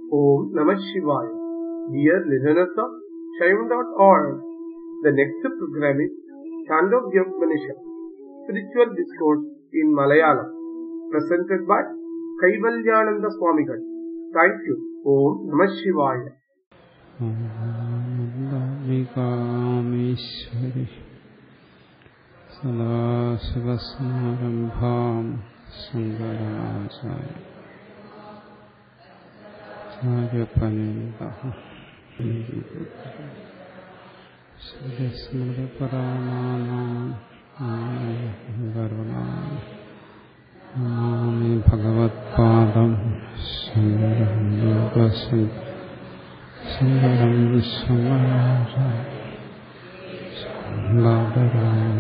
Om Namah Shivaya. Dear listeners of Shaivan.org, the next program is Chandogya Upanishad, Spiritual Discourse in Malayalam, presented by Kaivalyananda Swamigal. Thank you. Om Namah Shivaya. Vikameshwari Sadasivasmarambham Sangaracaya Charyapanintah Srismritaparanam Varunam Nami Bhagavatpadam Sangaram Yogasan Sangaram Vishwamara Sangaram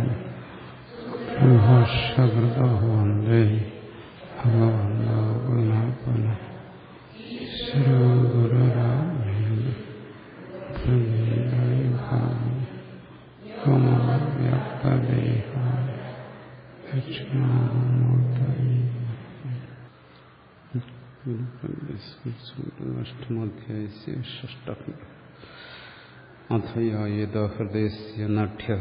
Mahashagradavande Bhagavanda Vinapana Srugururami Pranidayikam Kamavyapadeha Vachnamurtayi അഷ്ടമാധ്യായസ്യ ഷഷ്ടഖണ്ഡഃ അഥയായേത ഹൃദയസ്യ നാഠ്യഃ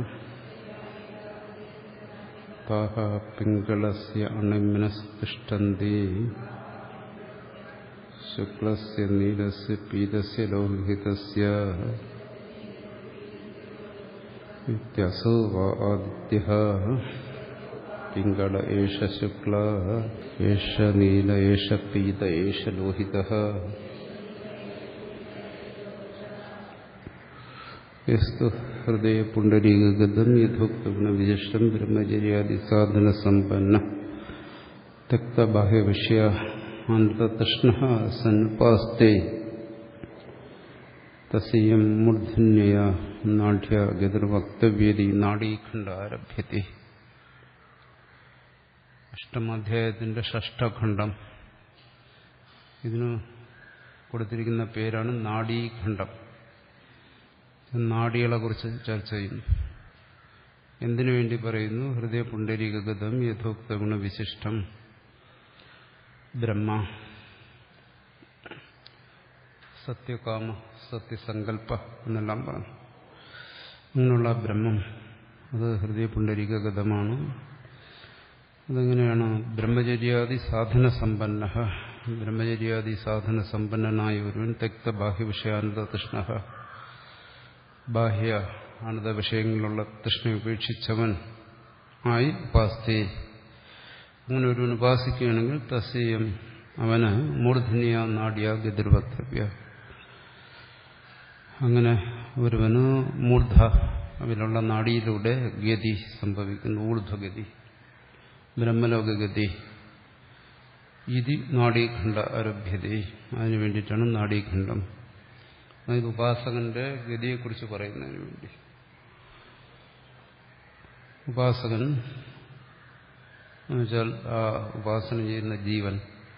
താഃ പിംഗളസ്യ അണിമ്നസ്തിഷ്ഠന്തി ശുക്ലസ്യ നീലസ്യ പീതസ്യ ലോഹിതസ്യ ഇത്യസോ വാ ആദിത്യഃ Ping ഏഷ ശുക്ല ഏഷ നീല ഏഷ പീത ഏഷ ലോഹിതഃ യസ്തു ഹൃദയ പുണ്ഡരീകഗതം യഥോക്തഗുണവിശിഷ്ടം ബ്രഹ്മചര്യാദി സാധനസമ്പന്ന തക്തബാഹ്യവിഷയ അനന്തതൃഷ്ണഃ സന്നുപാസ്തേ തസ്യം മൂർധന്യയാ നാഢ്യ ഗതിർവക്തവ്യേതി നാഡീഖണ്ഡ ആരഭ്യത്തെ. അഷ്ടമാധ്യായത്തിന്റെ ഷഷ്ടഖണ്ഡം. ഇതിന് കൊടുത്തിരിക്കുന്ന പേരാണ് നാഡീഖണ്ഡം. നാഡികളെ കുറിച്ച് ചർച്ച ചെയ്യുന്നു. എന്തിനു വേണ്ടി പറയുന്നു? ഹൃദയ പുണ്ഡരീകഗതം യഥോക്ത ഗുണവിശിഷ്ടം ബ്രഹ്മ, സത്യകാമ സത്യസങ്കല്പ എന്നെല്ലാം പറഞ്ഞു. അങ്ങനെയുള്ള ബ്രഹ്മം അത് ഹൃദയ പുണ്ഡരീകഗതമാണ്. അതെങ്ങനെയാണ്? ബ്രഹ്മചര്യാദി സാധന സമ്പന്ന, ബ്രഹ്മചര്യാദി സാധന സമ്പന്നനായ ഒരുവൻ തെക്ത ബാഹ്യവിഷയാനന്ദ തൃഷ്ണ, ബാഹ്യ ആനന്ദ വിഷയങ്ങളിലുള്ള തൃഷ്ണ ഉപേക്ഷിച്ചവൻ ആയി ഉപാസ്തേ. അങ്ങനെ ഒരുവൻ ഉപാസിക്കുകയാണെങ്കിൽ തസ്യം അവന് മൂർധന്യ നാഡ്യ ഗതിർവക്തവ്യ, അങ്ങനെ ഒരുവന് മൂർധ അവനുള്ള നാഡിയിലൂടെ ഗതി സംഭവിക്കുന്നു. ഊർധ്വഗതി, ബ്രഹ്മലോകഗതി. ഇതി നാഡീഖണ്ഡ ആരഭ്യത. അതിനു വേണ്ടിയിട്ടാണ് നാഡീഖണ്ഡം. അതായത് ഉപാസകന്റെ ഗതിയെക്കുറിച്ച് പറയുന്നതിന് വേണ്ടി. ഉപാസകൻ എന്നുവെച്ചാൽ ആ ഉപാസന ചെയ്യുന്ന ജീവൻ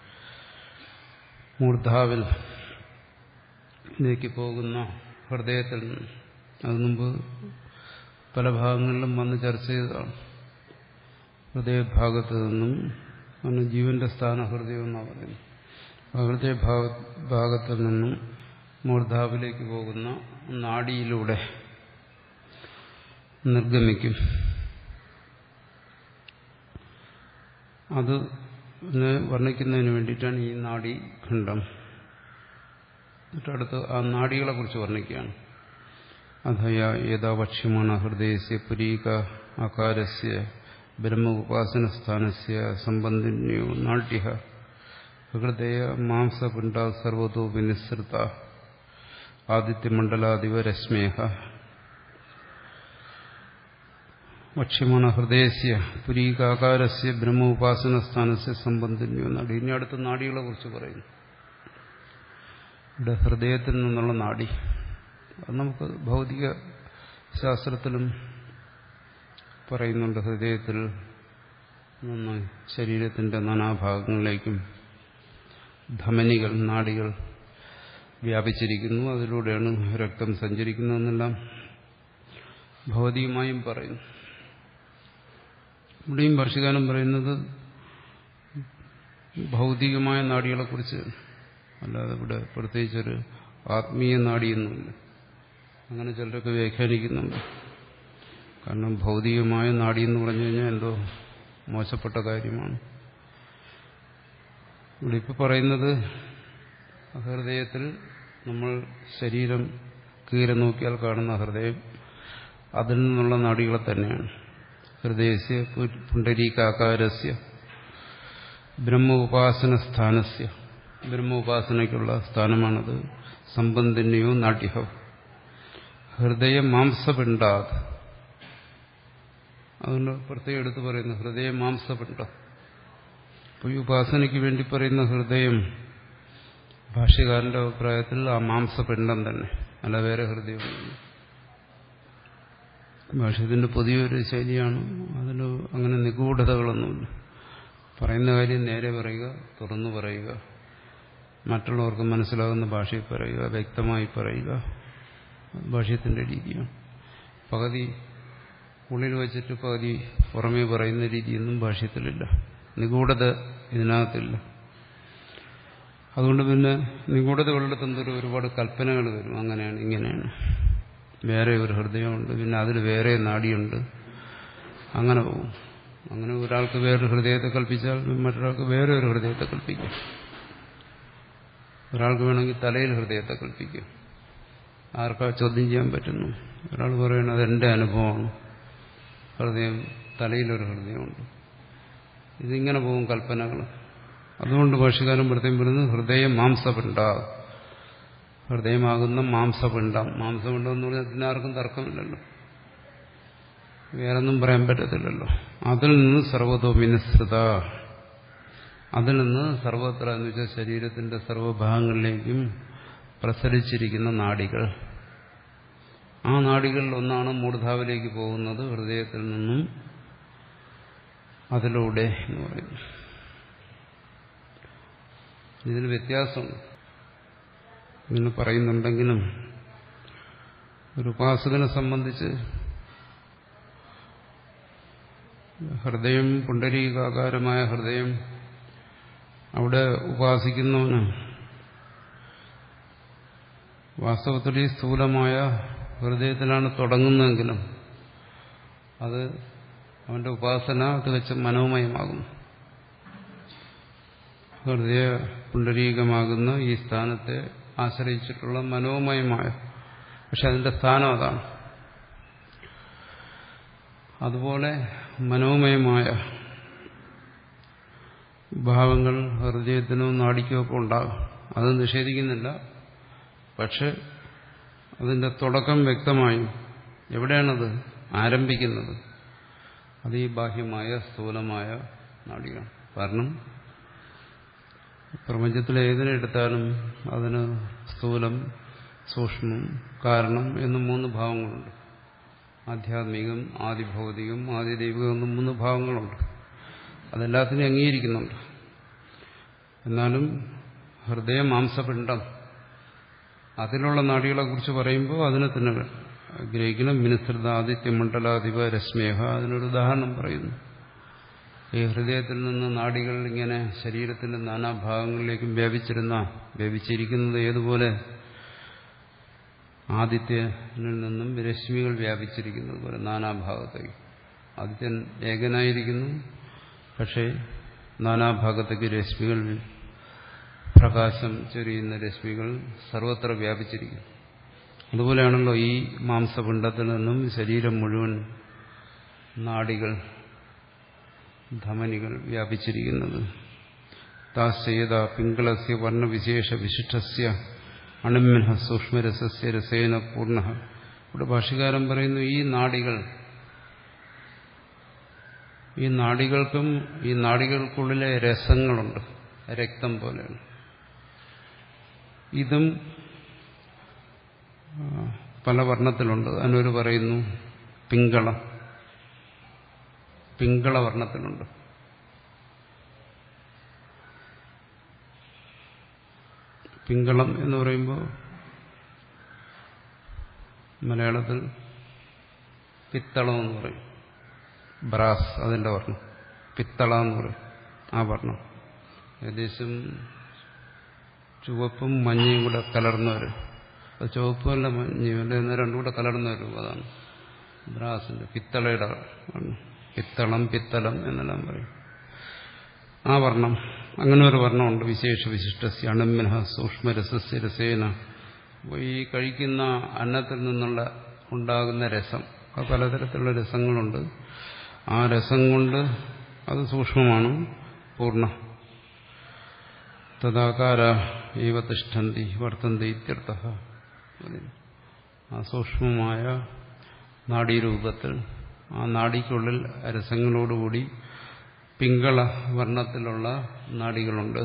മൂർധാവിലേക്ക് പോകുന്ന ഹൃദയത്തിൽ നിന്ന്, അത് മുമ്പ് പല ഭാഗങ്ങളിലും വന്ന് ചർച്ച ചെയ്തതാണ്. ഹൃദയഭാഗത്ത് നിന്നും ആണ് ജീവന്റെ സ്ഥാന ഹൃദയം എന്നാണ് പറയുന്നത്. ഹൃദയഭാഗത്തിൽ നിന്നും മൂർധാവിലേക്ക് പോകുന്ന നാഡിയിലൂടെ നിർഗമിക്കും. അത് വർണ്ണിക്കുന്നതിന് വേണ്ടിയിട്ടാണ് ഈ നാഡീഖണ്ഡം. എന്നിട്ടടുത്ത് ആ നാഡികളെ കുറിച്ച് വർണ്ണിക്കുകയാണ്. അഥയ ഏതാ വക്ഷ്യമാണ് ഹൃദയസ്യ പുരീക ആകാരസ്യ ബ്രഹ്മ ഉപാസനസ്ഥാനസ്യ സംബന്ധിന്യോ നാട്യ ഹൃദയ മാംസപിണ്ഡ സർവതോ വിനിസൃത ആദിത്യമണ്ഡലാദിവ രശ്മേഹ. വക്ഷ്യമാണ് ഹൃദയസ്യ പുരീകാകാരസ്യ ബ്രഹ്മ ഉപാസനസ്ഥാനസ്യ സംബന്ധിന്യോ നാഡി. ഇനി അടുത്ത നാഡികളെ കുറിച്ച് പറയുന്നു. ഇവിടെ ഹൃദയത്തിൽ നിന്നുള്ള നാഡി, അത് നമുക്ക് ഭൗതിക ശാസ്ത്രത്തിലും പറയുന്നുണ്ട്. ഹൃദയത്തിൽ നിന്ന് ശരീരത്തിന്റെ നാനാഭാഗങ്ങളിലേക്കും ധമനികൾ, നാഡികൾ വ്യാപിച്ചിരിക്കുന്നു. അതിലൂടെയാണ് രക്തം സഞ്ചരിക്കുന്നതെന്നെല്ലാം ഭൗതികമായും പറയുന്നു. ഇവിടെയും ഭാഷ്യകാരൻ പറയുന്നത് ഭൗതികമായ നാഡികളെക്കുറിച്ച് അല്ലാതെ ഇവിടെ പ്രത്യേകിച്ചൊരു ആത്മീയ നാഡിയൊന്നുമില്ല. അങ്ങനെ ചിലരൊക്കെ വ്യാഖ്യാനിക്കുന്നുണ്ട്. കാരണം ഭൗതികമായ നാഡി എന്ന് പറഞ്ഞു കഴിഞ്ഞാൽ എന്തോ മോശപ്പെട്ട കാര്യമാണ്. ഇവിടെ ഇപ്പോൾ പറയുന്നത് ഹൃദയത്തിൽ നമ്മൾ ശരീരം കീറി നോക്കിയാൽ കാണുന്ന ഹൃദയം, അതിൽ നിന്നുള്ള നാഡികളെ തന്നെയാണ്. ഹൃദയസ്യ പുണ്ഡരീകാകാരസ്യ ബ്രഹ്മ ഉപാസന സ്ഥാനസ്യ, ബ്രഹ്മ ഉപാസനയ്ക്കുള്ള സ്ഥാനമാണത്. സംബന്ധിന്യോ നാട്യഹോ ഹൃദയ മാംസപിണ്ഡാത്. അതുകൊണ്ട് പ്രത്യേകം എടുത്ത് പറയുന്നു ഹൃദയ മാംസപിണ്ഡം. അപ്പോൾ ഈ ഉപാസനയ്ക്ക് വേണ്ടി പറയുന്ന ഹൃദയം ഭാഷ്യകാരന്റെ അഭിപ്രായത്തിൽ ആ മാംസപിണ്ഡം തന്നെ, അല്ല വേറെ ഹൃദയമൊന്നുമില്ല. ഭാഷ്യത്തിന്റെ പുതിയൊരു ശൈലിയാണ്. അതിൽ അങ്ങനെ നിഗൂഢതകളൊന്നുമില്ല. പറയുന്ന കാര്യം നേരെ പറയുക, തുറന്നു പറയുക, മറ്റുള്ളവർക്ക് മനസ്സിലാകുന്ന ഭാഷയിൽ പറയുക, വ്യക്തമായി പറയുക. ഭാഷ്യത്തിന്റെ രീതിയാണ്. പകുതി ഉള്ളിൽ വച്ചിട്ട് പകുതി പുറമേ പറയുന്ന രീതിയൊന്നും ഭാഷ്യത്തിലില്ല. നിഗൂഢത ഇതിനകത്തില്ല. അതുകൊണ്ട് പിന്നെ നിഗൂഢതകളുടെ തന്തൊരു ഒരുപാട് കൽപ്പനകൾ വരും. അങ്ങനെയാണ്, ഇങ്ങനെയാണ്, വേറെ ഒരു ഹൃദയമുണ്ട്, പിന്നെ അതിൽ വേറെ നാഡിയുണ്ട്, അങ്ങനെ പോകും. അങ്ങനെ ഒരാൾക്ക് വേറൊരു ഹൃദയത്തെ കൽപ്പിച്ചാൽ മറ്റൊരാൾക്ക് വേറെ ഒരു ഹൃദയത്തെ കൽപ്പിക്കും. ഒരാൾക്ക് വേണമെങ്കിൽ തലയിൽ ഹൃദയത്തെ കൽപ്പിക്കും. ആർക്കാ ചോദ്യം ചെയ്യാൻ പറ്റുന്നു? ഒരാൾ പറയുന്നത് അതെന്റെ അനുഭവമാണ്, ഹൃദയം തലയിലൊരു ഹൃദയമുണ്ട്. ഇതിങ്ങനെ പോകും കൽപ്പനകൾ. അതുകൊണ്ട് ഭാഷ്യകാരൻ പ്രത്യേകം പറയുന്നത് ഹൃദയ മാംസപിണ്ഡ, ഹൃദയമാകുന്ന മാംസപിണ്ഡം. മാംസപിണ്ഡം എന്ന് പറഞ്ഞാൽ ഇതിനാർക്കും തർക്കമില്ലല്ലോ, വേറൊന്നും പറയാൻ പറ്റത്തില്ലല്ലോ. അതിൽ നിന്ന് സർവ്വതോ വിനിസൃത, അതിൽ നിന്ന് സർവത്ര എന്ന് വെച്ചാൽ ശരീരത്തിന്റെ സർവ്വഭാഗങ്ങളിലേക്കും പ്രസരിച്ചിരിക്കുന്ന നാഡികൾ. ആ നാഡികളിൽ ഒന്നാണ് മൂർധാവിലേക്ക് പോകുന്നത്, ഹൃദയത്തിൽ നിന്നും അതിലൂടെ എന്ന് പറയുന്നു. ഇതിൽ വ്യത്യാസമുണ്ട്. ഇങ്ങനെ പറയുന്നുണ്ടെങ്കിലും ഒരു ഉപാസകനെ സംബന്ധിച്ച് ഹൃദയം, പുണ്ഡരീകാകാരമായ ഹൃദയം, അവിടെ ഉപാസിക്കുന്നവന് വാസ്തവത്തിൽ ഈ സ്ഥൂലമായ ഹൃദയത്തിലാണ് തുടങ്ങുന്നതെങ്കിലും അത് അവന്റെ ഉപാസന തികച്ചും മനോമയമാകും. ഹൃദയ പുണ്ഡരീകമാകുന്ന ഈ സ്ഥാനത്തെ ആശ്രയിച്ചിട്ടുള്ള മനോമയമായ, പക്ഷെ അതിന്റെ സ്ഥാനം അതാണ്. അതുപോലെ മനോമയമായ ഭാവങ്ങൾ ഹൃദയത്തിനോ നാഡിക്കോ ഒക്കെ ഉണ്ടാകും. അത് നിഷേധിക്കുന്നില്ല. പക്ഷെ അതിന്റെ തുടക്കം വ്യക്തമായും എവിടെയാണത് ആരംഭിക്കുന്നത്? അത് ഈ ബാഹ്യമായ സ്ഥൂലമായ നാഡികളാണ്. കാരണം പ്രപഞ്ചത്തിലെ ഏതിനെടുത്താലും അതിന് സ്ഥൂലം, സൂക്ഷ്മം, കാരണം എന്ന് 3 ഭാവങ്ങളുണ്ട്. ആധ്യാത്മികം, ആദിഭൗതികം, ആദിദൈവികം എന്ന് 3 ഭാവങ്ങളുണ്ട്. അതെല്ലാത്തിനും അംഗീകരിക്കുന്നുണ്ട്. എന്നാലും ഹൃദയ മാംസപിണ്ഡം, അതിലുള്ള നാഡികളെ കുറിച്ച് പറയുമ്പോൾ അതിനെ തന്നെ ഗ്രഹിക്കണം. വിനിസൃത ആദിത്യമണ്ഡലാധിപ രശ്മേഹ, അതിനൊരു ഉദാഹരണം പറയുന്നു. ഈ ഹൃദയത്തിൽ നിന്ന് നാഡികൾ ഇങ്ങനെ ശരീരത്തിന്റെ നാനാഭാഗങ്ങളിലേക്കും വ്യാപിച്ചിരിക്കുന്നത് ഏതുപോലെ ആദിത്യനിൽ നിന്നും രശ്മികൾ വ്യാപിച്ചിരിക്കുന്നത് പോലെ നാനാഭാഗത്തേക്ക്. ആദിത്യൻ ഏകനായിരിക്കുന്നു, പക്ഷേ നാനാഭാഗത്തേക്ക് രശ്മികൾ, പ്രകാശം ചൊരിയുന്ന രശ്മികൾ സർവത്ര വ്യാപിച്ചിരിക്കുന്നു. അതുപോലെയാണല്ലോ ഈ മാംസപിണ്ഡത്തിൽ നിന്നും ശരീരം മുഴുവൻ നാഡികൾ, ധമനികൾ വ്യാപിച്ചിരിക്കുന്നത്. താസ്യേത പിംഗളസ്യ വർണ്ണവിശേഷ വിശിഷ്ടസ്യ അണിമ്യഃ സൂക്ഷ്മരസസ്യ രസേന പൂർണ്ണ. ഇവിടെ ഭാഷ്യകാരൻ പറയുന്നു ഈ നാഡികൾ, ഈ നാഡികൾക്കും ഈ നാഡികൾക്കുള്ളിലെ രസങ്ങളുണ്ട്, രക്തം പോലെയാണ്. ഇതും പല വർണ്ണത്തിലുണ്ട്. അതിനൊരു പറയുന്നു പിംഗളം, പിംഗളവർണ്ണത്തിലുണ്ട്. പിംഗളം എന്ന് പറയുമ്പോൾ മലയാളത്തിൽ പിത്തളം എന്ന് പറയും. ബ്രാസ് അതിന്റെ വർണ്ണം, പിത്തള എന്ന് പറയും. ആ വർണ്ണം ഏകദേശം ചുവപ്പും മഞ്ഞയും കൂടെ കലർന്ന ഒരു ചുവപ്പുമല്ല മഞ്ഞയുമല്ല എന്ന രണ്ടും കൂടെ കലർന്ന ഒരു അതാണ് ബ്രാസിന്റെ പിത്തളയുടെ പിത്തളം പിത്തലം എന്നെല്ലാം പറയും. ആ വർണ്ണം, അങ്ങനെ ഒരു വർണ്ണമുണ്ട്. വിശേഷ വിശിഷ്ടസ്യ അണമ്യന സൂക്ഷ്മരസസ്യ രസേന. ഈ കഴിക്കുന്ന അന്നത്തിൽ നിന്നുള്ള ഉണ്ടാകുന്ന രസം, പലതരത്തിലുള്ള രസങ്ങളുണ്ട്. ആ രസം കൊണ്ട് അത് സൂക്ഷ്മമാണ്, പൂർണ്ണ. തദാകാര ഏവ തിഷ്ഠന്തി വർത്തന്തി ഇത്യർത്ഥഃ. ആ സൂക്ഷ്മമായ നാഡീരൂപത്തിൽ ആ നാഡിക്കുള്ളിൽ രസങ്ങളോടുകൂടി പിങ്കള വർണ്ണത്തിലുള്ള നാഡികളുണ്ട്.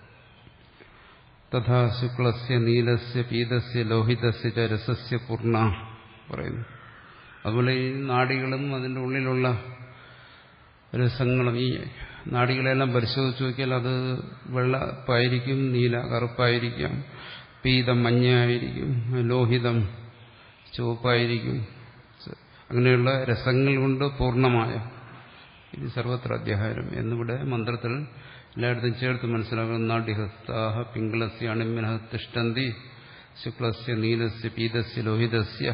തഥാ ശുക്ലസ്യ നീലസ്യ പീതസ്യ ലോഹിതസ്യ ച രസസ്യ പൂർണ്ണ പറയുന്നു. അതുപോലെ ഈ നാഡികളും അതിൻ്റെ ഉള്ളിലുള്ള രസങ്ങളും, ഈ നാഡികളെല്ലാം പരിശോധിച്ച് നോക്കിയാൽ അത് വെള്ളപ്പായിരിക്കും, നീല കറുപ്പായിരിക്കാം, പീതം മഞ്ഞയായിരിക്കും, ലോഹിതം ചുവപ്പായിരിക്കും. അങ്ങനെയുള്ള രസങ്ങൾ കൊണ്ട് പൂർണ്ണമായ ഇത് സർവത്ര അധ്യാഹാരം എന്നിവിടെ മന്ത്രത്തിൽ എല്ലായിടത്തും ചേർത്ത് മനസ്സിലാക്കുന്ന നാഡ്യഹസ്താഹ പിങ്കളസ്യ അണിമ്യന തിഷ്ഠന്തി ശുക്ലസ്യ നീലസ്യ പീതസ്യ ലോഹിതസ്യ.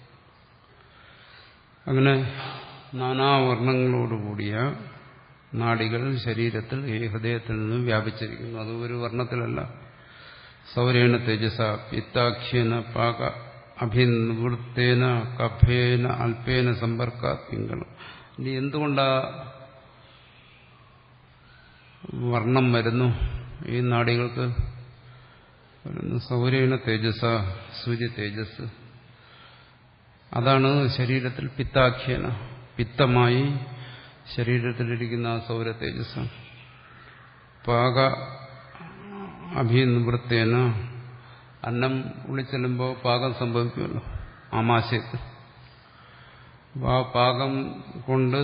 അങ്ങനെ നാനാവർണ്ണങ്ങളോടുകൂടിയ നാഡികൾ ശരീരത്തിൽ ഈ ഹൃദയത്തിൽ നിന്നും വ്യാപിച്ചിരിക്കുന്നു. അത് ഒരു വർണ്ണത്തിലല്ല. സൗരേണ തേജസ പിത്താഖ്യേന പാക അഭിനിവൃത്തേന കഫേന അല്പേന സമ്പർക്കാത് പിങ്കളം. ഇനി എന്തുകൊണ്ടാ വർണ്ണം വരുന്നു ഈ നാഡികൾക്ക്? സൗരേണ തേജസ, സൂര്യ തേജസ്, അതാണ് ശരീരത്തിൽ പിത്താഖ്യേന, പിത്തമായി ശരീരത്തിലിരിക്കുന്ന ആ സൗര തേജസ്. പാക അഭിനിവൃത്തേന, അന്നം ഉള്ളിച്ചെല്ലുമ്പോൾ പാകം സംഭവിക്കുമല്ലോ ആമാശയത്തിൽ. ആ പാകം കൊണ്ട്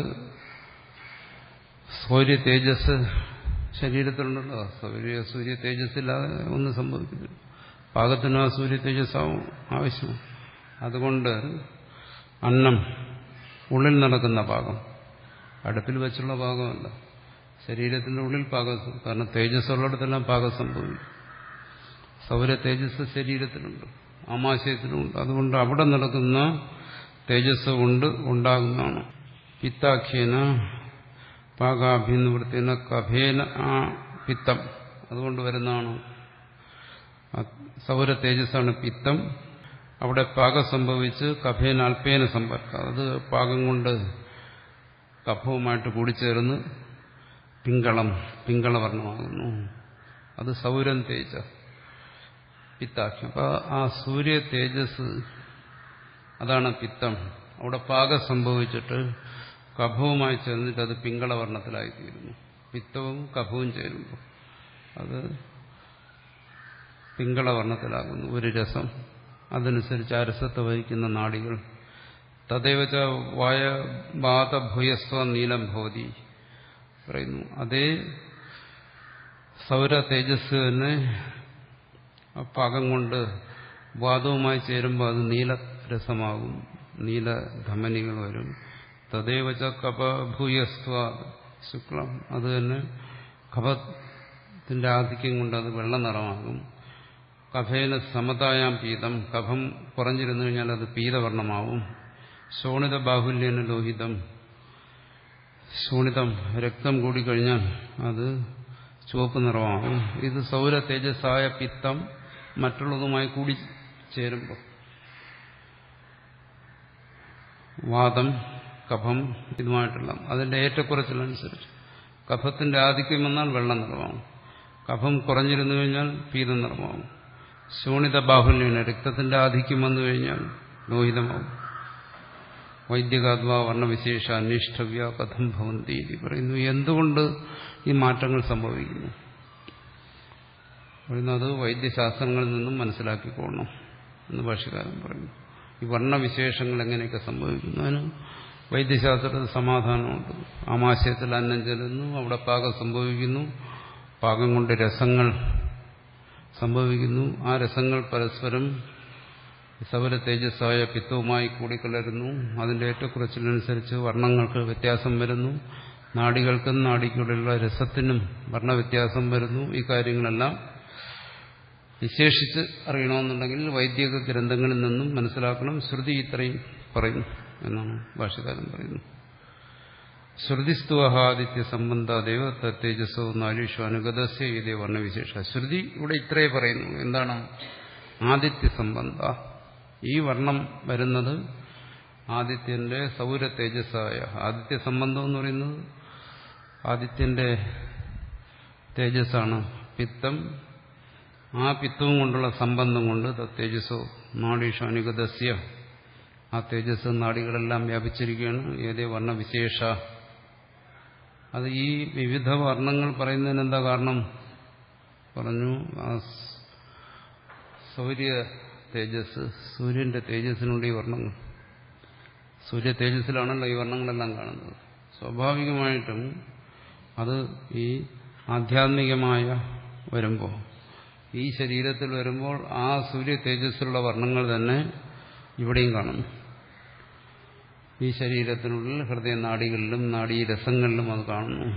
സൂര്യ തേജസ് ശരീരത്തിലുണ്ടല്ലോ. സൂര്യ തേജസ്സില്ലാതെ ഒന്നും സംഭവിക്കുന്നില്ല. പാകത്തിനും ആ സൂര്യ തേജസ്സാവും ആവശ്യമാണ്. അതുകൊണ്ട് അന്നം ഉള്ളിൽ നടക്കുന്ന പാകം, അടുപ്പിൽ വെച്ചുള്ള പാകമല്ല, ശരീരത്തിന്റെ ഉള്ളിൽ പാകം. കാരണം തേജസ്സുള്ളിടത്തെല്ലാം പാകം സംഭവിക്കും. സൗര തേജസ് ശരീരത്തിലുണ്ട്, ആമാശയത്തിലുമുണ്ട്. അതുകൊണ്ട് അവിടെ നടക്കുന്ന തേജസ് കൊണ്ട് ഉണ്ടാകുന്നതാണ്. പിത്താഖ്യേന പാകാഭിനിവൃത്തേന കഫേന, ആ പിത്തം അതുകൊണ്ട് വരുന്നതാണ്. സൗര തേജസ്സാണ് പിത്തം. അവിടെ പാകം സംഭവിച്ച് കഫേന അല്പേന സമ്പർക്കം, അത് പാകം കൊണ്ട് കഫവുമായിട്ട് കൂടിച്ചേർന്ന് പിങ്കളവർണ്ണമാകുന്നു. അത് സൗരം തേജ പിത്താഖ്യം. അപ്പൊ ആ സൂര്യ തേജസ് അതാണ് പിത്തം. അവിടെ പാകം സംഭവിച്ചിട്ട് കഫവുമായി ചേർന്നിട്ട് അത് പിങ്കളവർണ്ണത്തിലായിത്തീരുന്നു. പിത്തവും കഫവും ചേരുമ്പോൾ അത് പിങ്കളവർണ്ണത്തിലാകുന്നു ഒരു രസം. അതനുസരിച്ച് ആ രസത്തെ വഹിക്കുന്ന നാഡികൾ. തദൈവച വായവാതഭൂയസ്വ നീലം ഭവതി പറയുന്നു. അതേ സൗര തേജസ് തന്നെ പാകം കൊണ്ട് വാദവുമായി ചേരുമ്പോൾ അത് നീലരസമാകും, നീലധമനികൾ വരും. തദൈവച കപഭൂയസ്വ ശുക്ലം, അത് തന്നെ കഫത്തിന്റെ ആധിക്യം കൊണ്ട് അത് വെള്ള നിറമാകും. കഫേന സമതായാം പീതം, കഫം കുറഞ്ഞിരുന്നു കഴിഞ്ഞാൽ അത് പീതവർണ്ണമാവും. ശോണിത ബാഹുല്യേന ലോഹിതം, ശോണിതം രക്തം കൂടിക്കഴിഞ്ഞാൽ അത് ചുവപ്പ് നിറമാകും. ഇത് സൗര തേജസ്സായ പിത്തം മറ്റുള്ളതുമായി കൂടി ചേരുമ്പോൾ വാദം കഫം ഇതുമായിട്ടുള്ള അതിന്റെ ഏറ്റക്കുറച്ചിലനുസരിച്ച് കഫത്തിന്റെ ആധിക്യം വന്നാൽ വെള്ള നിറമാകും, കഫം കുറഞ്ഞിരുന്നു കഴിഞ്ഞാൽ പീത നിറമാകും. ശോണിത ബാഹുല്യേന രക്തത്തിന്റെ ആധിക്യം വന്നു കഴിഞ്ഞാൽ ലോഹിതമാകും. വൈദ്യകാത്വാ വർണ്ണവിശേഷ അന്വേഷ്ടവ്യ കഥം ഭവന്തി പറയുന്നു. എന്തുകൊണ്ട് ഈ മാറ്റങ്ങൾ സംഭവിക്കുന്നു പറയുന്നത് വൈദ്യശാസ്ത്രങ്ങളിൽ നിന്നും മനസ്സിലാക്കിക്കൊള്ളണം എന്ന് ഭാഷ്യകാരൻ പറയുന്നു. ഈ വർണ്ണവിശേഷങ്ങൾ എങ്ങനെയൊക്കെ സംഭവിക്കുന്നു അതിന് വൈദ്യശാസ്ത്രത്തിൽ സമാധാനമുണ്ട്. ആമാശയത്തിൽ അന്നം ചെല്ലുന്നു, അവിടെ പാകം സംഭവിക്കുന്നു, പാകം കൊണ്ട് രസങ്ങൾ സംഭവിക്കുന്നു. ആ രസങ്ങൾ പരസ്പരം സൗര തേജസ്സായ പിത്തവുമായി കൂടിക്കലരുന്നു. അതിന്റെ ഏറ്റക്കുറച്ചിലനുസരിച്ച് വർണ്ണങ്ങൾക്ക് വ്യത്യാസം വരുന്നു. നാഡികൾക്കും നാഡിക്കുള്ളിലുള്ള രസത്തിനും വർണ്ണവ്യത്യാസം വരുന്നു. ഈ കാര്യങ്ങളെല്ലാം വിശേഷിച്ച് അറിയണമെന്നുണ്ടെങ്കിൽ വൈദിക ഗ്രന്ഥങ്ങളിൽ നിന്നും മനസ്സിലാക്കണം. ശ്രുതി ഇത്രയും പറയുന്നു എന്നാണ് ഭാഷ്യകാരൻ പറയുന്നത്. ശ്രുതിസ്തുഹാദിത്യ സംബന്ധാദേവ തേജസ്സോ നാലീഷു അനുഗതസ്യ ഇതേ വർണ്ണവിശേഷ. ശ്രുതി ഇവിടെ ഇത്രയേ പറയുന്നു. എന്താണ്? ആദിത്യ സംബന്ധ. ഈ വർണ്ണം വരുന്നത് ആദിത്യന്റെ സൗര തേജസ്സായ ആദിത്യ സംബന്ധം എന്ന് പറയുന്നത് ആദിത്യന്റെ തേജസ്സാണ്. പിത്തം, ആ പിത്തവും കൊണ്ടുള്ള സംബന്ധം കൊണ്ട് തേജസ്സോ നാഡീഷു അനുഗതസ്യ, ആ തേജസ് നാഡികളെല്ലാം വ്യാപിച്ചിരിക്കുകയാണ്. ഏതേ വർണ്ണവിശേഷ. അത് ഈ വിവിധ വർണ്ണങ്ങൾ പറയുന്നതിന് എന്താ കാരണം? പറഞ്ഞു, ആ സൂര്യ തേജസ്, സൂര്യന്റെ തേജസ്സിനുള്ള ഈ വർണ്ണങ്ങൾ, സൂര്യ തേജസ്സിലാണല്ലോ ഈ വർണ്ണങ്ങളെല്ലാം കാണുന്നത്. സ്വാഭാവികമായിട്ടും അത് ഈ ആധ്യാത്മികമായ വരുമ്പോൾ, ഈ ശരീരത്തിൽ വരുമ്പോൾ ആ സൂര്യ തേജസ്സിലുള്ള വർണ്ണങ്ങൾ തന്നെ ഇവിടെയും കാണുന്നു. ഈ ശരീരത്തിനുള്ളിൽ ഹൃദയനാഡികളിലും നാഡീരസങ്ങളിലും അത് കാണുന്നു.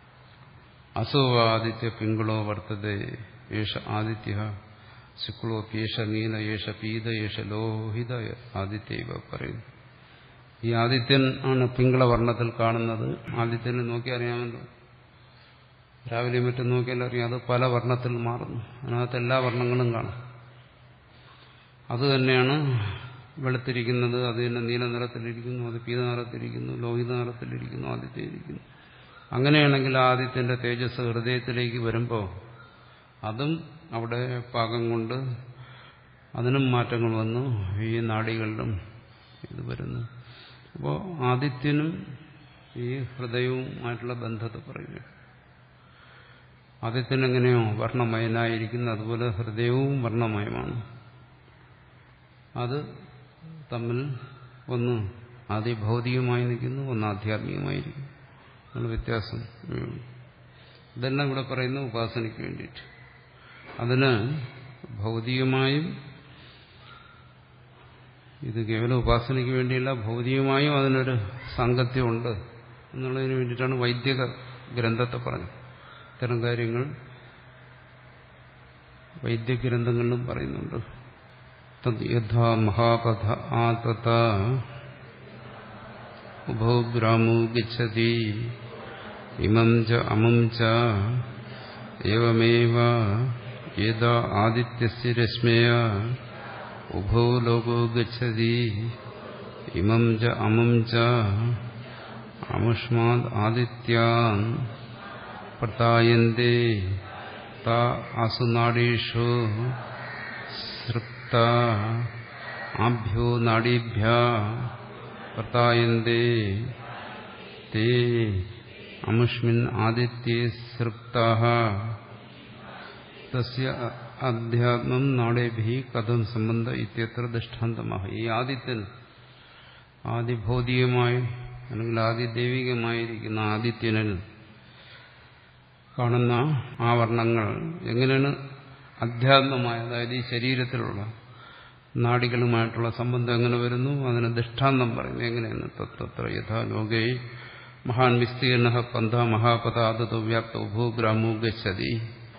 അസുവാദിത്യ പിങ്കളോ വർത്തതേ യേശ ആദിത്യ ശുക്ലോ പീഷ നീല യേശ പീത യേശ ലോഹിത ആദിത്യ പറയുന്നു. ഈ ആദിത്യൻ ആണ് പിങ്കള വർണ്ണത്തിൽ കാണുന്നത്. ആദിത്യനെ നോക്കി അറിയാമല്ലോ, രാവിലെ മറ്റും നോക്കിയാൽ അറിയാം, അത് പല വർണ്ണത്തിൽ മാറുന്നു. അതിനകത്ത് എല്ലാ വർണ്ണങ്ങളും കാണും. അത് തന്നെയാണ് വെളുത്തിരിക്കുന്നത്, അത് തന്നെ നീല നിറത്തിലിരിക്കുന്നു, അത് പീത നിറത്തിലിരിക്കുന്നു, ലോഹിത നിറത്തിലിരിക്കുന്നു, ആദിത്യയിരിക്കുന്നു. അങ്ങനെയാണെങ്കിൽ ആദിത്യന്റെ തേജസ് ഹൃദയത്തിലേക്ക് വരുമ്പോൾ അതും അവിടെ പാകം കൊണ്ട് അതിനും മാറ്റങ്ങൾ വന്നു. ഈ നാഡികളിലും ഇത് വരുന്നു. അപ്പോൾ ആദിത്യനും ഈ ഹൃദയവുമായിട്ടുള്ള ബന്ധത്തെ പറയുക. ആദിത്യൻ എങ്ങനെയോ വർണ്ണമയനായിരിക്കുന്നു, അതുപോലെ ഹൃദയവും വർണ്ണമയമാണ്. അത് തമ്മിൽ ഒന്ന് ആദിഭൗതികമായി നിൽക്കുന്നു, ഒന്ന് ആധ്യാത്മികമായിരിക്കുന്നു. അതാണ് വ്യത്യാസം. ഇതെല്ലാം ഇവിടെ പറയുന്ന ഉപാസനയ്ക്ക് വേണ്ടിയിട്ട്. അതിന് ഭൗതികമായും, ഇത് കേവലം ഉപാസനയ്ക്ക് വേണ്ടിയല്ല, ഭൗതികമായും അതിനൊരു സാങ്കത്യമുണ്ട് എന്നുള്ളതിന് വേണ്ടിയിട്ടാണ് വൈദിക ഗ്രന്ഥത്തെ പറഞ്ഞത്. ഇത്തരം കാര്യങ്ങൾ വൈദ്യഗ്രന്ഥങ്ങളിലും പറയുന്നുണ്ട്. യഥാ മഹാപഥ ആതത ഉഭൗ ഗ്രാമോ ഗച്ഛതി ഇമം ച അമം ച ഏവമേവ യഥാ ആദിത്യസ്യ രശ്മയ ഉഭൗ ലോകോ ഗച്ഛതി ഇമം ച അമം ച അമുഷ്മാദ് ആദിത്യാൻ പ്രതായന്തേ താ ആസുനാഡീഷു സൃപ്ത ആഭ്യോ നാഡീഭ്യ പ്രതായന്തേ തേ അമുഷ്മിൻ ആദിത്യേ സൃപ്താഃ തസ്യ അധ്യാത്മം നാഡേഭി കഥം സംബന്ധ ഇത്യത്ര ദൃഷ്ടാന്തമാ. ഈ ആദിത്യൻ ആദിഭൗതികമായി അല്ലെങ്കിൽ ആദിദൈവികമായിരിക്കുന്ന ആദിത്യനിൽ കാണുന്ന ആ വർണ്ണങ്ങൾ എങ്ങനെയാണ് അധ്യാത്മമായ, അതായത് ഈ ശരീരത്തിലുള്ള നാഡികളുമായിട്ടുള്ള സംബന്ധം എങ്ങനെ വരുന്നു, അതിന് ദൃഷ്ടാന്തം പറയുന്നു. എങ്ങനെയെന്ന് തത്ര യഥാ ലോകേ മഹാൻ വിസ്തീർണ പന്ഥ മഹാപഥ ആദതോ വ്യാപ്ത ഉഭോ ഗ്രാമോ ഗച്ഛതി.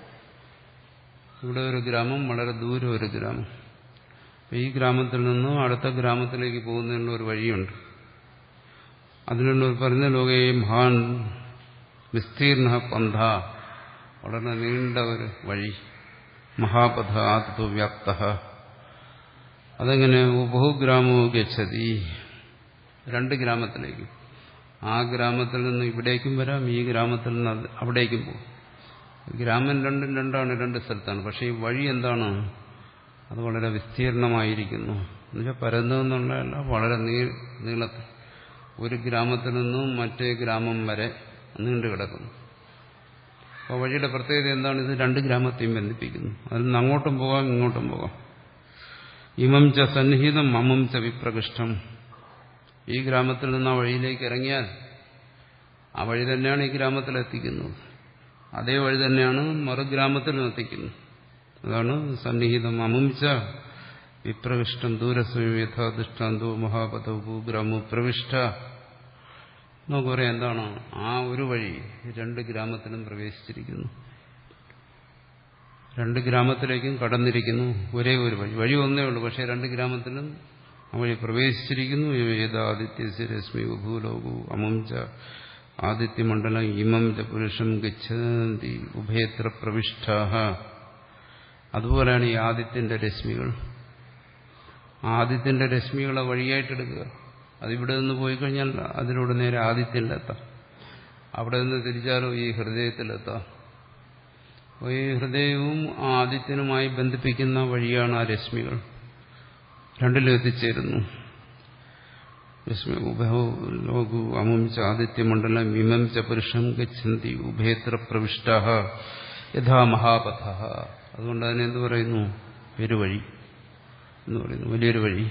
ഇവിടെ ഒരു ഗ്രാമം, വളരെ ദൂരെ ഒരു ഗ്രാമം. ഈ ഗ്രാമത്തിൽ നിന്നും അടുത്ത ഗ്രാമത്തിലേക്ക് പോകുന്നതിനുള്ള ഒരു വഴിയുണ്ട്. അതിനുള്ള പറയുന്ന ലോകേ മഹാൻ വിസ്തീർണ പന്ഥ, വളരെ നീണ്ട ഒരു വഴി. മഹാപഥ ആദതോ വ്യാപ്ത. അതെങ്ങനെ? ബഹുഗ്രാമോ ഗച്ഛതി, രണ്ട് ഗ്രാമത്തിലേക്ക്. ആ ഗ്രാമത്തിൽ നിന്ന് ഇവിടേക്കും വരാം, ഈ ഗ്രാമത്തിൽ നിന്ന് അവിടേക്കും പോകും. ഗ്രാമം രണ്ടും രണ്ടാണ്, രണ്ട് സ്ഥലത്താണ്. പക്ഷെ ഈ വഴി എന്താണ്? അത് വളരെ വിസ്തീർണമായിരിക്കുന്നു. എന്നുവെച്ചാൽ പരന്നതെന്നുള്ളതല്ല, വളരെ നീളത്തിൽ ഒരു ഗ്രാമത്തിൽ നിന്നും മറ്റേ ഗ്രാമം വരെ നീണ്ടു കിടക്കുന്നു. അപ്പോൾ വഴിയുടെ പ്രത്യേകത എന്താണ്? ഇത് രണ്ട് ഗ്രാമത്തെയും ബന്ധിപ്പിക്കുന്നു. അതിൽ നിന്ന് അങ്ങോട്ടും പോകാം, ഇങ്ങോട്ടും പോകാം. ഇമം ച സന്നിഹിതം അമം ച വിപ്രകൃഷ്ടം. ഈ ഗ്രാമത്തിൽ നിന്ന് ആ വഴിയിലേക്ക് ഇറങ്ങിയാൽ ആ വഴി തന്നെയാണ് ഈ ഗ്രാമത്തിലെത്തിക്കുന്നത്. അതേ വഴി തന്നെയാണ് മറുഗ്രാമത്തിലും എത്തിക്കുന്നത്. അതാണ് സന്നിഹിതം അമം ച വിപ്രകൃഷ്ടം ദൂരസ്വയം യഥാ ദൃഷ്ടാന്തോ മഹാപഥോ ഭൂഗ്രാമോ പ്രവിഷ്ട. നമുക്ക് പറയാം എന്താണ്? ആ ഒരു വഴി രണ്ട് ഗ്രാമത്തിലും പ്രവേശിച്ചിരിക്കുന്നു. രണ്ട് ഗ്രാമത്തിലേക്കും കടന്നിരിക്കുന്നു. ഒരേ ഒരു വഴി ഒന്നേ ഉള്ളൂ. പക്ഷേ രണ്ട് ഗ്രാമത്തിലും ആ വഴി പ്രവേശിച്ചിരിക്കുന്നു. ഏതാദിത്യസ്യ രശ്മി ഭൂലോകു അമം ച ആദിത്യമണ്ഡലം ഇമം ച പുരുഷം ഗച്ഛന്തി ഉഭയത്ര പ്രവിഷ്ടാഹ. അതുപോലെയാണ് ഈ ആദിത്യന്റെ രശ്മികൾ. ആദിത്യന്റെ രശ്മികളെ വഴിയായിട്ടെടുക്കുക. അതിവിടെ നിന്ന് പോയി കഴിഞ്ഞാൽ അതിലൂടെ നേരെ ആദിത്യനിലെത്താം. അവിടെ നിന്ന് തിരിച്ചാലോ ഈ ഹൃദയത്തിലെത്താം. അപ്പോൾ ഈ ഹൃദയവും ആദിത്യനുമായി ബന്ധിപ്പിക്കുന്ന വഴിയാണ് ആ രശ്മികൾ. രണ്ടിലും എത്തിച്ചേരുന്നു. രശ്മി ഉഭയലോകു അമം ച ആദിത്യമണ്ഡലം ഇമം ച പുരുഷം ഗച്ഛന്തി ഉഭയത്ര പ്രവിഷ്ടാഹ യഥാ മഹാപഥ. അതുകൊണ്ട് അതിനെന്ത് പറയുന്നു? പെരുവഴി എന്ന് പറയുന്നു, വലിയൊരു വഴി.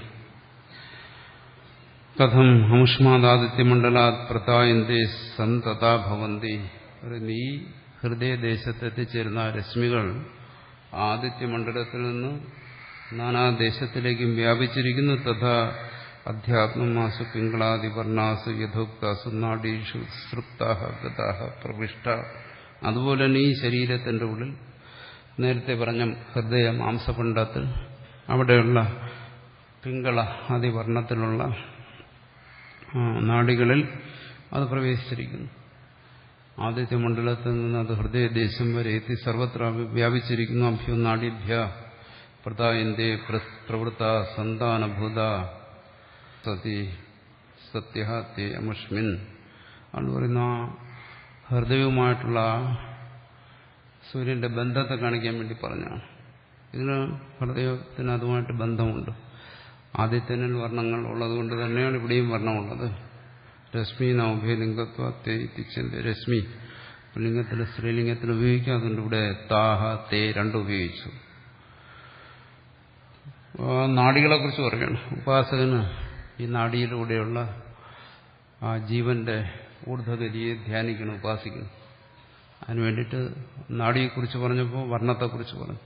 കഥം അമുഷ്മാദാദിത്യമണ്ഡലാത് പ്രതായന്തേ സന്തതാ ഭവന്തി. ഈ ഹൃദയദേശത്ത് എത്തിച്ചേരുന്ന രശ്മികൾ ആദിത്യമണ്ഡലത്തിൽ നിന്ന് നാനാദേശത്തിലേക്കും വ്യാപിച്ചിരിക്കുന്നു. തഥാ അധ്യാത്മമാസു പിങ്കളാദിവർണാസു യഥോക്താസു നാഡീഷു സൃപ്താഹ ഗതാഹ പ്രവിഷ്ട. അതുപോലെ തന്നെ ഈ ശരീരത്തിന്റെ ഉള്ളിൽ നേരത്തെ പറഞ്ഞ ഹൃദയ മാംസപിണ്ഡത്തിൽ അവിടെയുള്ള പിങ്കള ആദിവർണത്തിലുള്ള നാഡികളിൽ അത് പ്രവേശിച്ചിരിക്കുന്നു. ആദിത്യമണ്ഡലത്തിൽ നിന്ന് അത് ഹൃദയദേശം വരെ എത്തി സർവത്ര വ്യാപിച്ചിരിക്കുന്നു. അഭ്യോ നാഡിഭ്യ പ്രതായന്തേ പ്രവൃത്ത സന്താനഭൂത സതി സത്യ തേ അമുഷ്മിൻ. ആണ് പറയുന്ന ഹൃദയവുമായിട്ടുള്ള സൂര്യന്റെ ബന്ധത്തെ കാണിക്കാൻ വേണ്ടി പറഞ്ഞാണ്. ഇതിന് ഹൃദയത്തിന് അതുമായിട്ട് ബന്ധമുണ്ട്. ആദിത്യനിൽ വർണ്ണങ്ങൾ ഉള്ളതുകൊണ്ട് തന്നെയാണ് ഇവിടെയും വർണ്ണമുള്ളത്. രശ്മി നൗഭ്യലിംഗത്വ തേ തിച്ചന്റെ രശ്മി ലിംഗത്തിൽ സ്ത്രീലിംഗത്തിൽ ഉപയോഗിക്കുക. അതുകൊണ്ട് ഇവിടെ താഹ തേ രണ്ടും ഉപയോഗിച്ചു. നാഡികളെ കുറിച്ച് പറയുകയാണ്. ഉപാസകന് ഈ നാഡിയിലൂടെയുള്ള ആ ജീവന്റെ ഊർധ്വഗതിയെ ധ്യാനിക്കണം, ഉപാസിക്കണം. അതിനു വേണ്ടിയിട്ട് നാഡിയെക്കുറിച്ച് പറഞ്ഞപ്പോൾ വർണ്ണത്തെക്കുറിച്ച് പറഞ്ഞു.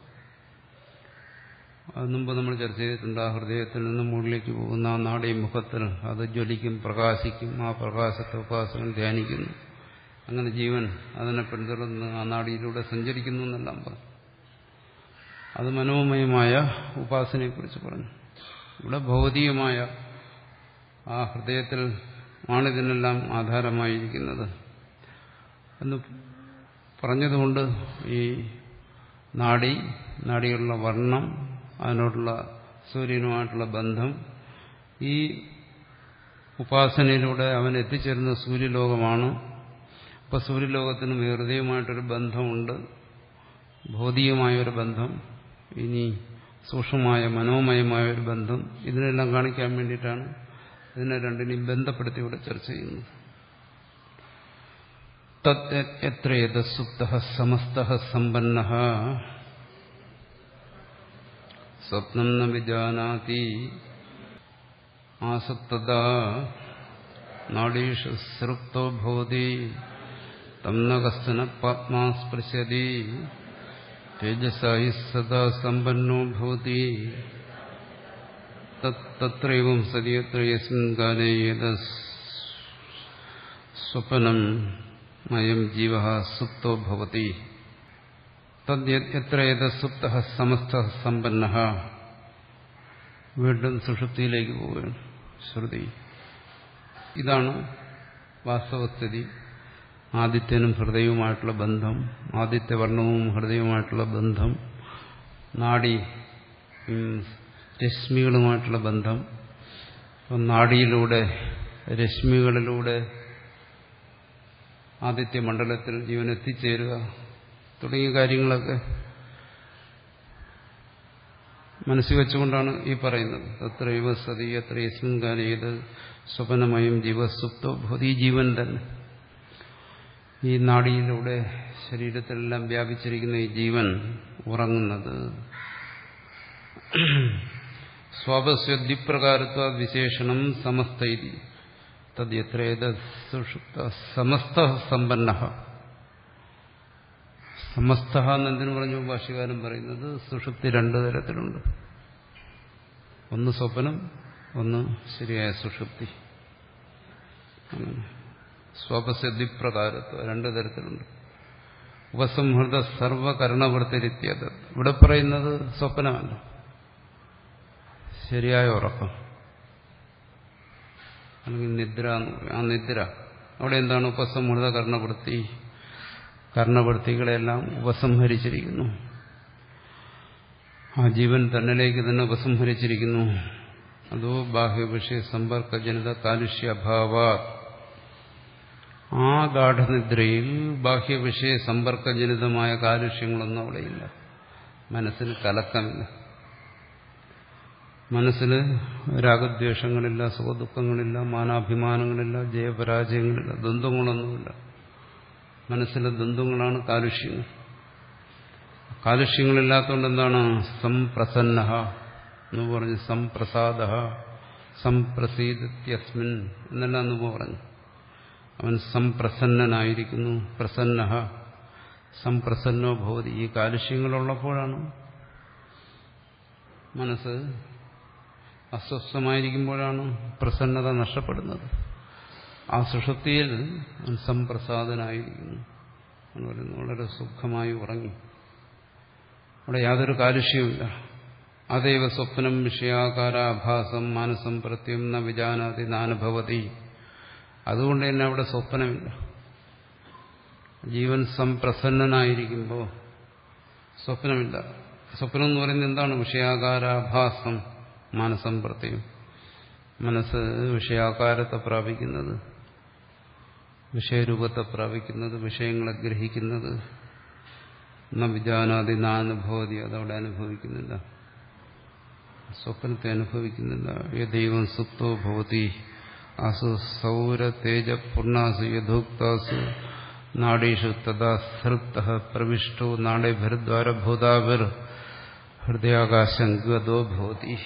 അത് മുമ്പ് നമ്മൾ ചർച്ച ചെയ്തിട്ടുണ്ട്. ആ ഹൃദയത്തിൽ നിന്ന് മുകളിലേക്ക് പോകുന്ന ആ നാഡീ മുഖത്തിൽ അത് ജ്വലിക്കും, പ്രകാശിക്കും. ആ പ്രകാശത്തെ ഉപാസകൻ ധ്യാനിക്കുന്നു. അങ്ങനെ ജീവൻ അതിനെ പിന്തുടർന്ന് ആ നാഡിയിലൂടെ സഞ്ചരിക്കുന്നു എന്നെല്ലാം പറഞ്ഞു. അത് മനോമയമായ ഉപാസനയെക്കുറിച്ച് പറഞ്ഞു. ഇവിടെ ഭൗതികമായ ആ ഹൃദയത്തിൽ ആണിതിനെല്ലാം ആധാരമായിരിക്കുന്നത് എന്ന് പറഞ്ഞതുകൊണ്ട് ഈ നാഡിയുള്ള വർണ്ണം, അതിനോടുള്ള സൂര്യനുമായിട്ടുള്ള ബന്ധം, ഈ ഉപാസനയിലൂടെ അവൻ എത്തിച്ചേരുന്ന സൂര്യലോകമാണ്. അപ്പോൾ സൂര്യലോകത്തിനും ഹൃദയമായിട്ടൊരു ബന്ധമുണ്ട്, ഭൗതികമായൊരു ബന്ധം, ഇനി സൂക്ഷ്മമായ മനോമയമായ ഒരു ബന്ധം. ഇതിനെല്ലാം കാണിക്കാൻ വേണ്ടിയിട്ടാണ് ഇതിനെ രണ്ടിനെയും ബന്ധപ്പെടുത്തി ഇവിടെ ചർച്ച ചെയ്യുന്നത്. എത്രയേത സുപ്തഃ സമസ്തഃ സമ്പന്നഃ സ്വപ്നം ന വിജാനാതി ആസക്തദാ നാഡീഷു സൃപ്തോ ഭവതി തം ന കശ്ചന പാത്മാ സ്പൃശതി തേജസാ ഹി സദാ സമ്പന്നോ ഭവതി തത്രൈവം സതി യത്ര യസ്മിൻ കാലേ യദ് സ്വപ്നം അയം ജീവഃ സുപ്തോ ഭവതി തദ്യത്ര യദ് സുപ്തഃ സമസ്തഃ സമ്പന്നഃ. വീണ്ടും സുഷുപ്തിയിലേക്ക് പോവുകയാണ് ശ്രുതി. ഇതാണ് വാസ്തവസ്ഥിതി. ആദിത്യനും ഹൃദയവുമായിട്ടുള്ള ബന്ധം, ആദിത്യവർണ്ണവും ഹൃദയവുമായിട്ടുള്ള ബന്ധം, നാഡി രശ്മികളുമായിട്ടുള്ള ബന്ധം, നാഡിയിലൂടെ രശ്മികളിലൂടെ ആദിത്യമണ്ഡലത്തിൽ ജീവൻ എത്തിച്ചേരുക തുടങ്ങിയ കാര്യങ്ങളൊക്കെ മനസ്സിൽ വെച്ചുകൊണ്ടാണ് ഈ പറയുന്നത്. തത്രൈവ സതി യത്ര യസ്മിൻ കാലേ യദ് സ്വപ്നമയം ജീവസുപ്തോ ഭവതി. ജീവൻ തന്നെ ഈ നാഡിയിലൂടെ ശരീരത്തിലെല്ലാം വ്യാപിച്ചിരിക്കുന്ന ഈ ജീവൻ ഉറങ്ങുന്നത് സ്വാപസ്യദ്വിപ്രകാരത്വ വിശേഷണം സമസ്തൈതി തദ്യത്രേത സുഷുപ്ത സമസ്ത സമ്പന്നഃ. സമസ്ത എന്നെന്തിനു പറഞ്ഞു ഭാഷ്യകാരൻ പറയുന്നത്? സുഷുപ്തി രണ്ടു തരത്തിലുണ്ട്. ഒന്ന് സ്വപ്നം, ഒന്ന് ശരിയായ സുഷുപ്തി. സ്വപസ്യദ്വിപ്രകാരത്വ രണ്ടു തരത്തിലുണ്ട്. ഉപസംഹൃത സർവകരണവൃത്തിരിത്യത്. ഇവിടെ പറയുന്നത് സ്വപ്നമല്ല, ശരിയായ ഉറക്കം അല്ലെങ്കിൽ നിദ്ര എന്ന് പറയും. ആ നിദ്ര അവിടെ എന്താണ്? ഉപസംഹൃത കർണവൃത്തി, കർണവൃത്തികളെല്ലാം ഉപസംഹരിച്ചിരിക്കുന്നു. ആ ജീവൻ തന്നിലേക്ക് തന്നെ ഉപസംഹരിച്ചിരിക്കുന്നു. അതോ ബാഹ്യവിഷയ സമ്പർക്കജനിത കാലുഷ്യഭാവ. ആ ഗാഠനിദ്രയിൽ ബാഹ്യവിഷയ സമ്പർക്കജനിതമായ കാലുഷ്യങ്ങളൊന്നും അവിടെയില്ല. മനസ്സിന് കലക്കമില്ല, മനസ്സിന് രാഗദ്വേഷങ്ങളില്ല, സുഖദുഃഖങ്ങളില്ല, മാനാഭിമാനങ്ങളില്ല, ജയപരാജയങ്ങളില്ല, ദ്വന്ദ്ങ്ങളൊന്നുമില്ല. മനസ്സിലെ ദ്വന്ദ്ങ്ങളാണ് കാലുഷ്യങ്ങൾ. കാലുഷ്യങ്ങളില്ലാത്തതുകൊണ്ട് എന്താണ്? സംപ്രസന്ന എന്ന് പറഞ്ഞ് സംപ്രസാദ സംപ്രസീദത്യസ്മിൻ എന്നെല്ലാം എന്ന് പറഞ്ഞു. അവൻ സംപ്രസന്നനായിരിക്കുന്നു. പ്രസന്ന സംപ്രസന്നോ ഭവതി. ഈ കാലുഷ്യങ്ങളുള്ളപ്പോഴാണ് മനസ്സ് അസ്വസ്ഥമായിരിക്കുമ്പോഴാണ് പ്രസന്നത നഷ്ടപ്പെടുന്നത്. ആ സുഷുപ്തിയിൽ അവൻ സംപ്രസാദനായിരിക്കുന്നു എന്ന് പറയുന്നു. വളരെ സുഖമായി ഉറങ്ങി, അവിടെ യാതൊരു കാലുഷ്യവുമില്ല. അതേവ സ്വപ്നം വിഷയാകാരാഭാസം മാനസം പ്രത്യം ന വിജാനാതി നാനുഭവതി. അതുകൊണ്ട് തന്നെ അവിടെ സ്വപ്നമില്ല. ജീവൻ സംപ്രസന്നനായിരിക്കുമ്പോൾ സ്വപ്നമില്ല. സ്വപ്നം എന്ന് പറയുന്നത് എന്താണ്? വിഷയാകാരാഭാസം മാനസം പ്രത്യം. മനസ്സ് വിഷയാകാരത്തെ പ്രാപിക്കുന്നത്, വിഷയരൂപത്തെ പ്രാപിക്കുന്നത്, വിഷയങ്ങളെ ഗ്രഹിക്കുന്നത്. ന വിജാനാതി നാനുഭവതി. അതവിടെ അനുഭവിക്കുന്നില്ല, സ്വപ്നത്തെ അനുഭവിക്കുന്നില്ല. യദൈവം സുപ്തോ ഭവതി ആസു സൗരതേജ പൂർണ്ണാസു യഥോക്താസു നാഡീഷു തഥാ സൃപ്തഃ പ്രവിഷ്ടോ നാഡേഭിർദ്വാരഭൂതാഭിർ ഹൃദയാകാശംഗതോ ഭവതി.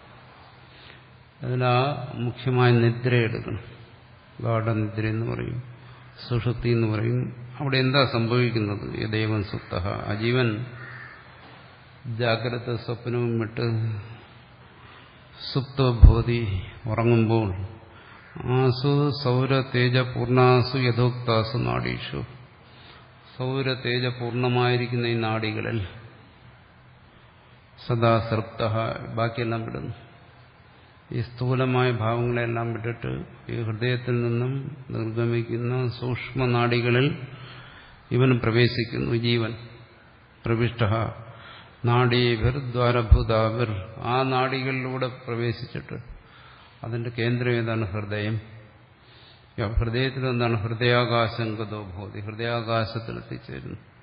അതിനാ മുഖ്യമായ നിദ്ര എടുക്കണം. ഗാഠനിദ്ര എന്ന് പറയും, സുഷുപ്തി എന്ന് പറയും. അവിടെ എന്താ സംഭവിക്കുന്നത്? യദൈവം സുപ്തഃ. ആ ജീവൻ ജാഗ്രത സ്വപ്നവും വിട്ട് സുപ്തോ ഭവതി ഉറങ്ങുമ്പോൾ ആസു സൗരതേജ പൂർണ്ണാസു യഥോക്താസു നാഡീഷു. സൗരതേജ പൂർണ്ണമായിരിക്കുന്ന ഈ നാഡികളിൽ സദാ സൃപ്തഃ. ബാക്കിയെല്ലാം വിടുന്നു. ഈ സ്ഥൂലമായ ഭാവങ്ങളെല്ലാം വിട്ടിട്ട് ഈ ഹൃദയത്തിൽ നിന്നും നിർഗമിക്കുന്ന സൂക്ഷ്മനാഡികളിൽ ഇവൻ പ്രവേശിക്കുന്നു. ജീവൻ പ്രവിഷ്ട നാഡീഭിർ ദ്വാരഭൂതാഭിർ. ആ നാഡികളിലൂടെ പ്രവേശിച്ചിട്ട് അതിന്റെ കേന്ദ്രം ഏതാണ്? ഹൃദയം. ഹൃദയത്തിൽ എന്താണ്? ഹൃദയാകാശം ഗതോ ഭവതി. ഹൃദയാകാശത്തിൽ എത്തിച്ചേരുന്നു.